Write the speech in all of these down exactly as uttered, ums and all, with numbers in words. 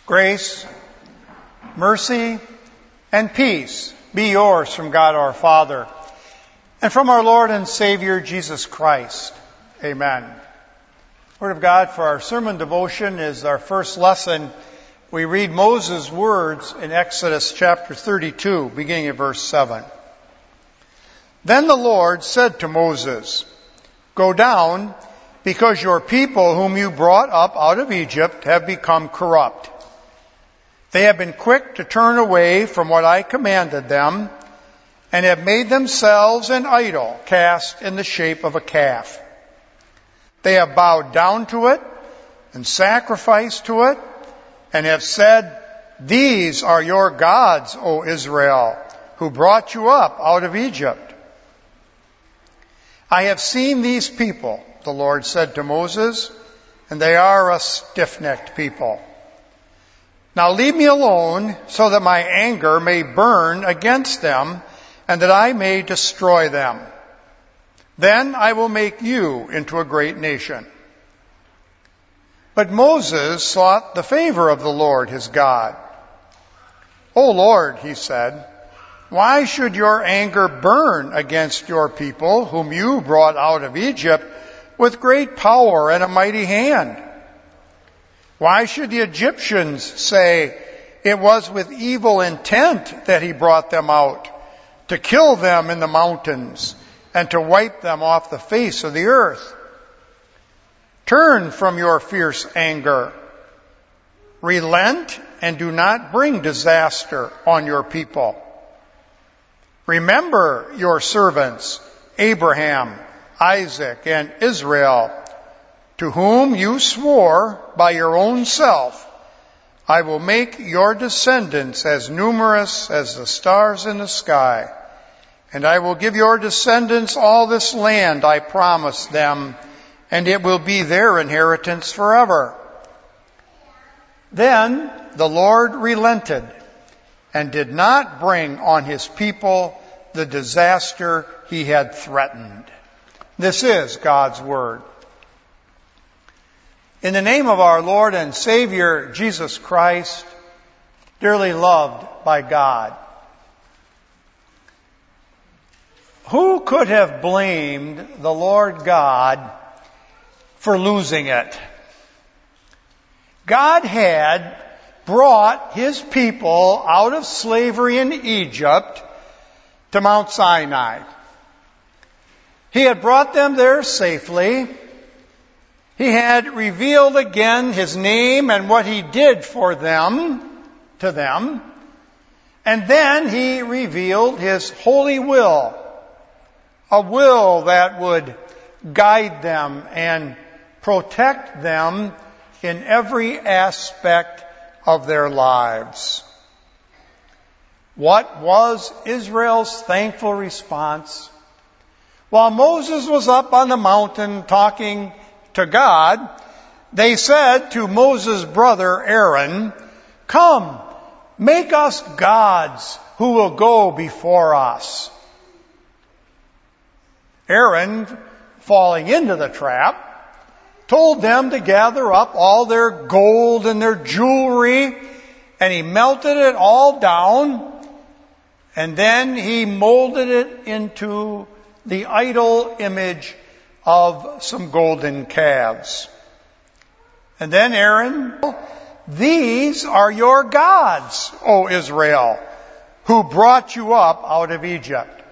Grace, mercy, and peace be yours from God our Father and from our Lord and Savior Jesus Christ. Amen. Word of God for our sermon devotion is our first lesson. We read Moses' words in Exodus chapter thirty-two, beginning at verse seven. Then the Lord said to Moses, "Go down, because your people whom you brought up out of Egypt have become corrupt. They have been quick to turn away from what I commanded them, and have made themselves an idol cast in the shape of a calf. They have bowed down to it and sacrificed to it, and have said, 'These are your gods, O Israel, who brought you up out of Egypt.' I have seen these people," the Lord said to Moses, "and they are a stiff-necked people. Now leave me alone so that my anger may burn against them and that I may destroy them. Then I will make you into a great nation." But Moses sought the favor of the Lord his God. "O Lord," he said, "why should your anger burn against your people whom you brought out of Egypt with great power and a mighty hand? Why should the Egyptians say, 'It was with evil intent that he brought them out, to kill them in the mountains and to wipe them off the face of the earth'? Turn from your fierce anger. Relent and do not bring disaster on your people. Remember your servants, Abraham, Isaac, and Israel, to whom you swore by your own self, 'I will make your descendants as numerous as the stars in the sky, and I will give your descendants all this land I promised them, and it will be their inheritance forever.' Then the Lord relented and did not bring on his people the disaster he had threatened." This is God's Word. In the name of our Lord and Savior, Jesus Christ, dearly loved by God, who could have blamed the Lord God for losing it? God had brought his people out of slavery in Egypt to Mount Sinai. He had brought them there safely. He had revealed again his name and what he did for them, to them. And then he revealed his holy will, a will that would guide them and protect them in every aspect of their lives. What was Israel's thankful response? While Moses was up on the mountain talking to God, they said to Moses' brother Aaron, "Come, make us gods who will go before us." Aaron, falling into the trap, told them to gather up all their gold and their jewelry, and he melted it all down, and then he molded it into the idol image of some golden calves. And then Aaron, "These are your gods, O Israel, who brought you up out of Egypt."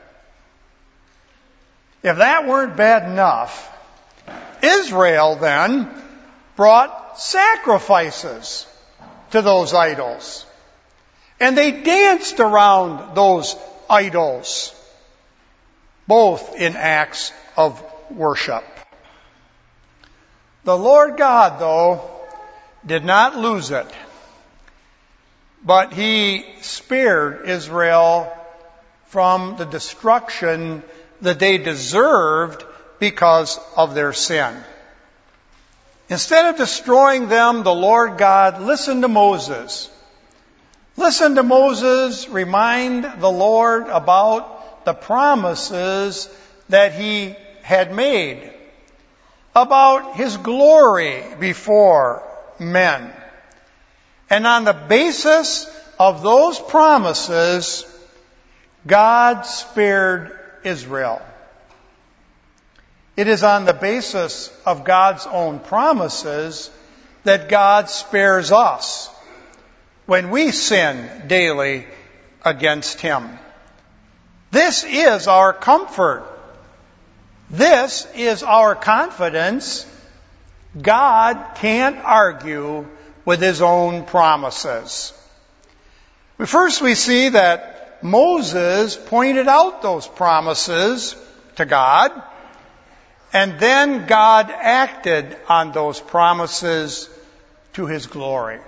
If that weren't bad enough, Israel then brought sacrifices to those idols. And they danced around those idols, both in acts of worship. The Lord God, though, did not lose it, but he spared Israel from the destruction that they deserved because of their sin. Instead of destroying them, the Lord God listened to Moses. Listen to Moses remind the Lord about the promises that he had made, about his glory before men, And on the basis of those promises, God spared Israel. It is on the basis of God's own promises that God spares us when we sin daily against Him. This is our comfort. This is our confidence. God can't argue with His own promises. First, we see that Moses pointed out those promises to God, and then God acted on those promises to His glory.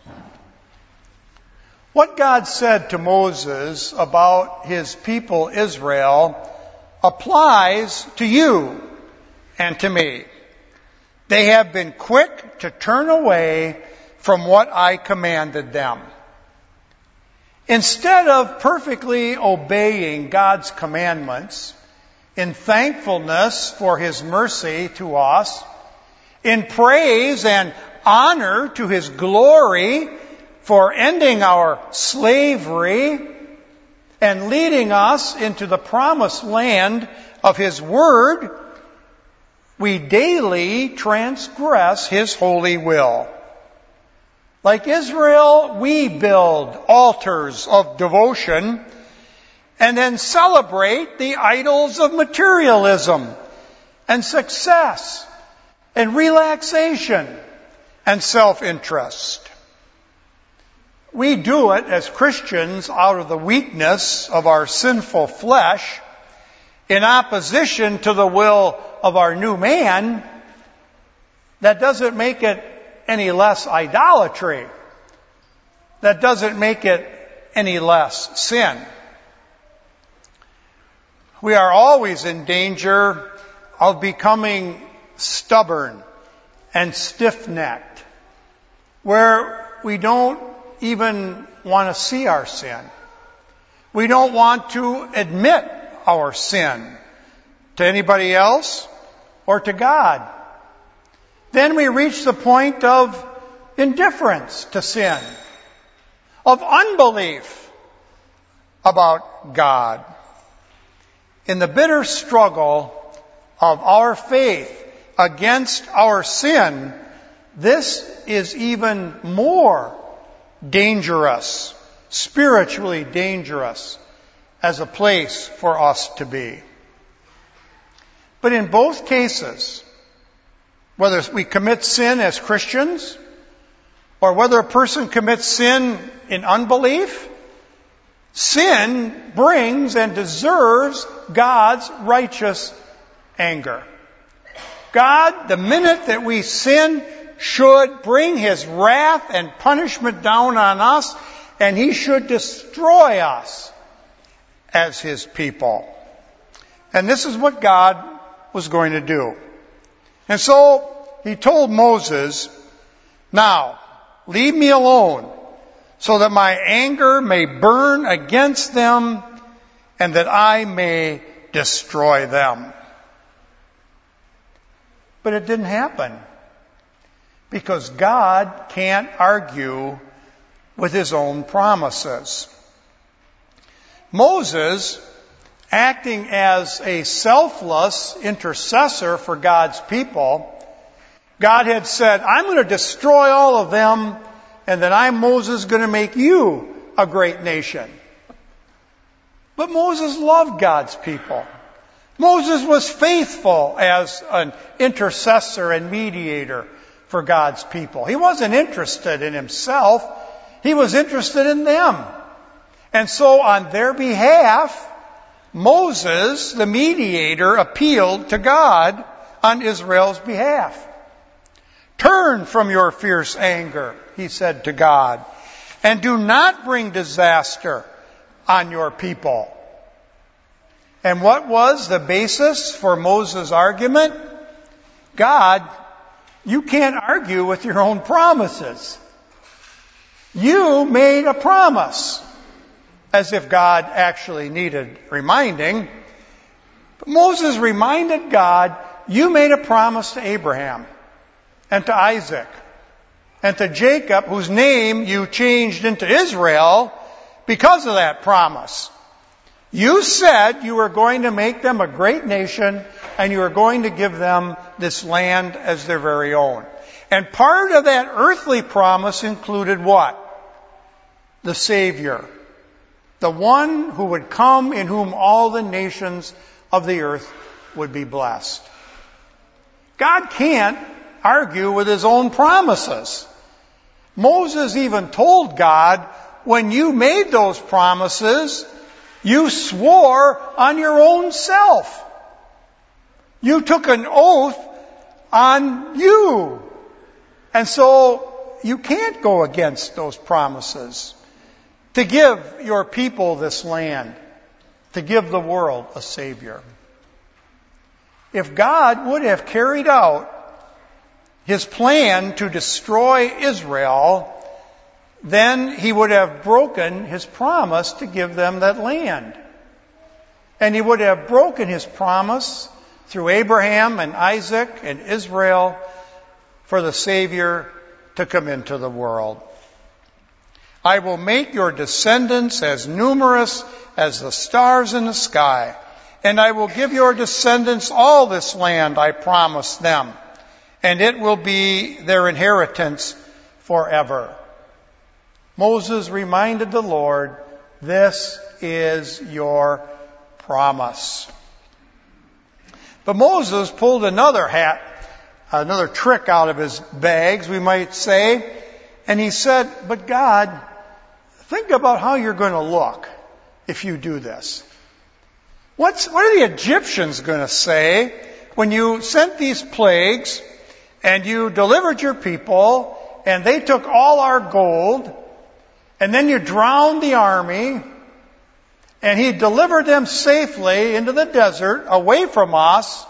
What God said to Moses about His people Israel applies to you and to me. They have been quick to turn away from what I commanded them. Instead of perfectly obeying God's commandments, in thankfulness for His mercy to us, in praise and honor to His glory for ending our slavery and leading us into the promised land of His Word, we daily transgress His holy will. Like Israel, we build altars of devotion and then celebrate the idols of materialism and success and relaxation and self-interest. We do it as Christians out of the weakness of our sinful flesh in opposition to the will of our new man. That doesn't make it any less idolatry. That doesn't make it any less sin. We are always in danger of becoming stubborn and stiff-necked, where we don't even want to see our sin. We don't want to admit our sin to anybody else or to God. Then we reach the point of indifference to sin, of unbelief about God. In the bitter struggle of our faith against our sin, this is even more dangerous, spiritually dangerous, as a place for us to be. But in both cases, whether we commit sin as Christians, or whether a person commits sin in unbelief, sin brings and deserves God's righteous anger. God, the minute that we sin, should bring His wrath and punishment down on us, and He should destroy us as His people. And this is what God was going to do. And so He told Moses, "Now, leave me alone, so that my anger may burn against them, and that I may destroy them." But it didn't happen, because God can't argue with His own promises. Moses, acting as a selfless intercessor for God's people, God had said, "I'm going to destroy all of them, and then I'm, Moses, going to make you a great nation." But Moses loved God's people. Moses was faithful as an intercessor and mediator for God's people. He wasn't interested in himself. He was interested in them. And so on their behalf, Moses, the mediator, appealed to God on Israel's behalf. "Turn from your fierce anger," he said to God, "and do not bring disaster on your people." And what was the basis for Moses' argument? God, you can't argue with your own promises. You made a promise, as if God actually needed reminding. But Moses reminded God, you made a promise to Abraham and to Isaac and to Jacob, whose name you changed into Israel because of that promise. You said you were going to make them a great nation and you were going to give them this land as their very own. And part of that earthly promise included what? The Savior. The one who would come in whom all the nations of the earth would be blessed. God can't argue with his own promises. Moses even told God, when you made those promises, you swore on your own self. You took an oath on you. And so you can't go against those promises to give your people this land, to give the world a Savior. If God would have carried out his plan to destroy Israel, then he would have broken his promise to give them that land. And he would have broken his promise through Abraham and Isaac and Israel for the Savior to come into the world. I will make your descendants as numerous as the stars in the sky, and I will give your descendants all this land I promised them, and it will be their inheritance forever. Moses reminded the Lord, this is your promise. But Moses pulled another hat, another trick out of his bags, we might say, and he said, but God, think about how you're going to look if you do this. What's, what are the Egyptians going to say when you sent these plagues and you delivered your people and they took all our gold and then you drowned the army and he delivered them safely into the desert away from us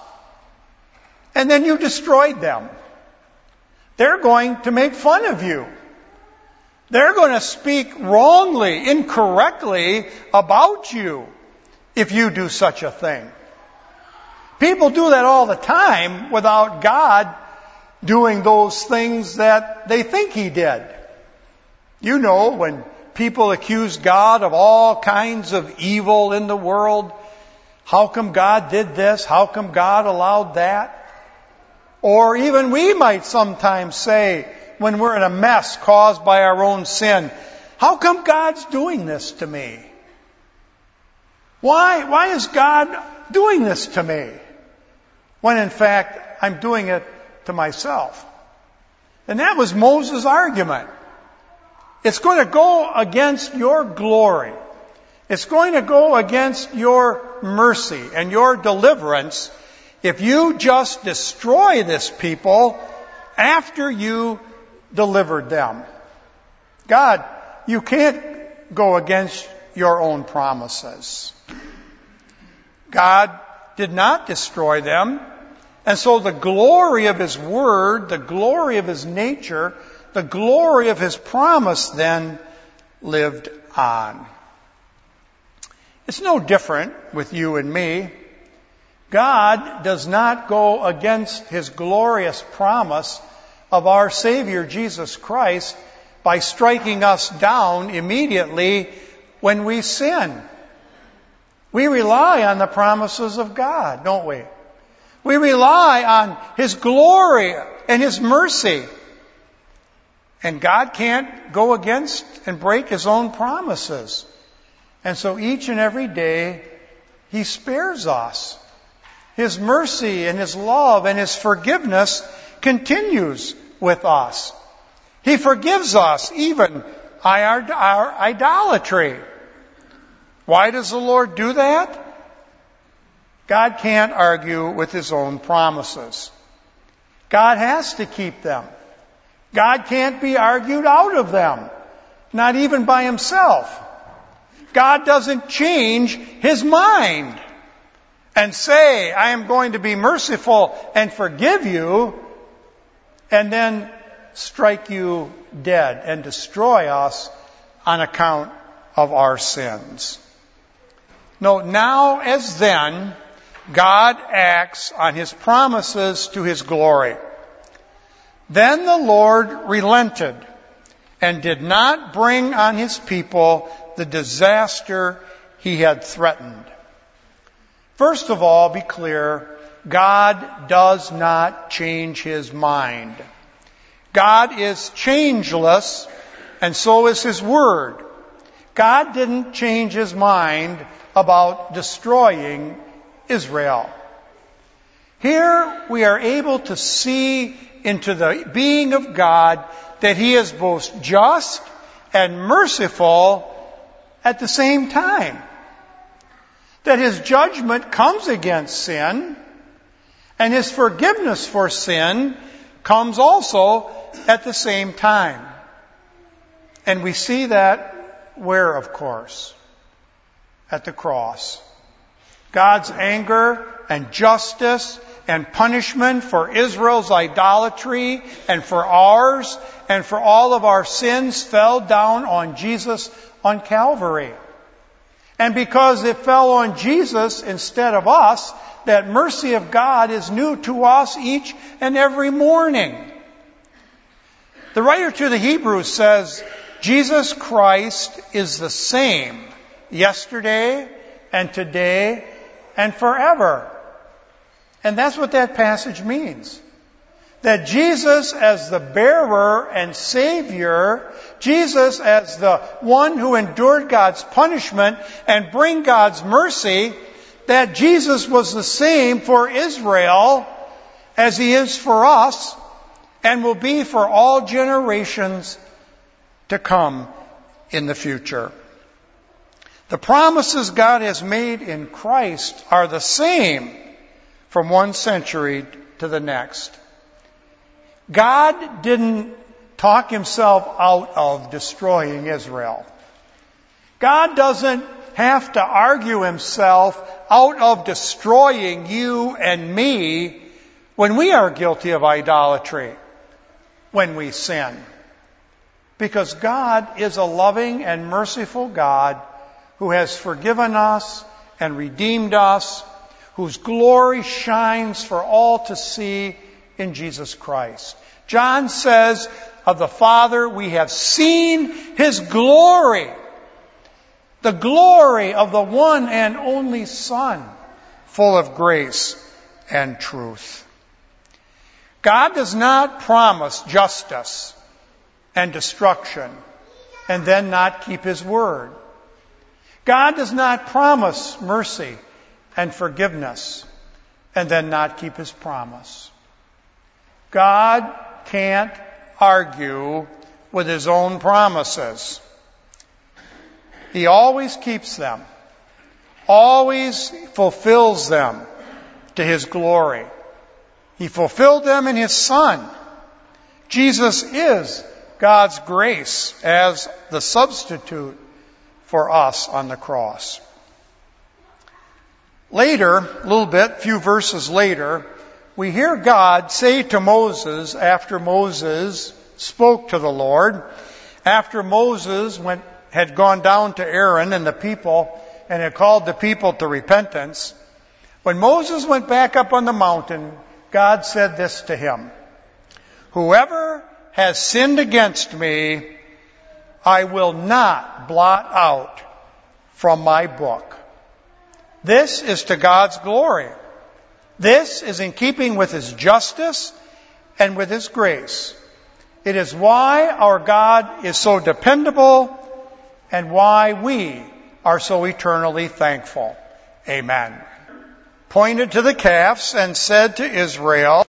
and then you destroyed them? They're going to make fun of you. They're going to speak wrongly, incorrectly about you if you do such a thing. People do that all the time without God doing those things that they think he did. You know, when people accuse God of all kinds of evil in the world, how come God did this? How come God allowed that? Or even we might sometimes say, when we're in a mess caused by our own sin, how come God's doing this to me? Why, why is God doing this to me? When in fact, I'm doing it to myself. And that was Moses' argument. It's going to go against your glory. It's going to go against your mercy and your deliverance if you just destroy this people after you delivered them. God, you can't go against your own promises. God did not destroy them, and so the glory of his word, the glory of his nature, the glory of his promise then lived on. It's no different with you and me. God does not go against his glorious promise of our Savior Jesus Christ by striking us down immediately when we sin. We rely on the promises of God, don't we? We rely on his glory and his mercy. And God can't go against and break his own promises. And so each and every day, he spares us. His mercy and his love and his forgiveness continues with us. He forgives us even our, our idolatry. Why does the Lord do that? God can't argue with his own promises. God has to keep them. God can't be argued out of them, not even by himself. God doesn't change his mind and say, I am going to be merciful and forgive you, and then strike you dead and destroy us on account of our sins. No, now as then, God acts on his promises to his glory. Then the Lord relented and did not bring on his people the disaster he had threatened. First of all, be clear, God does not change his mind. God is changeless, and so is his word. God didn't change his mind about destroying Israel. Here we are able to see into the being of God that he is both just and merciful at the same time. That his judgment comes against sin, and his forgiveness for sin comes also at the same time. And we see that where, of course? At the cross. God's anger and justice and punishment for Israel's idolatry and for ours and for all of our sins fell down on Jesus on Calvary. And because it fell on Jesus instead of us, that mercy of God is new to us each and every morning. The writer to the Hebrews says, Jesus Christ is the same yesterday and today and forever. And that's what that passage means. That Jesus as the bearer and Savior, Jesus as the one who endured God's punishment and bring God's mercy, that Jesus was the same for Israel as he is for us and will be for all generations to come in the future. The promises God has made in Christ are the same from one century to the next. God didn't talk himself out of destroying Israel. God doesn't have to argue himself out of destroying you and me when we are guilty of idolatry, when we sin. Because God is a loving and merciful God who has forgiven us and redeemed us, whose glory shines for all to see in Jesus Christ. John says of the Father, we have seen his glory, the glory of the one and only Son, full of grace and truth. God does not promise justice and destruction and then not keep his word. God does not promise mercy and forgiveness and then not keep his promise. God can't argue with his own promises. He always keeps them, always fulfills them to his glory. He fulfilled them in his Son. Jesus is God's grace as the substitute for us on the cross. Later, a little bit, a few verses later, we hear God say to Moses, after Moses spoke to the Lord, after Moses went, had gone down to Aaron and the people and had called the people to repentance, when Moses went back up on the mountain, God said this to him, "Whoever has sinned against me, I will not blot out from my book." This is to God's glory. This is in keeping with his justice and with his grace. It is why our God is so dependable and why we are so eternally thankful. Amen. Pointed to the calves and said to Israel,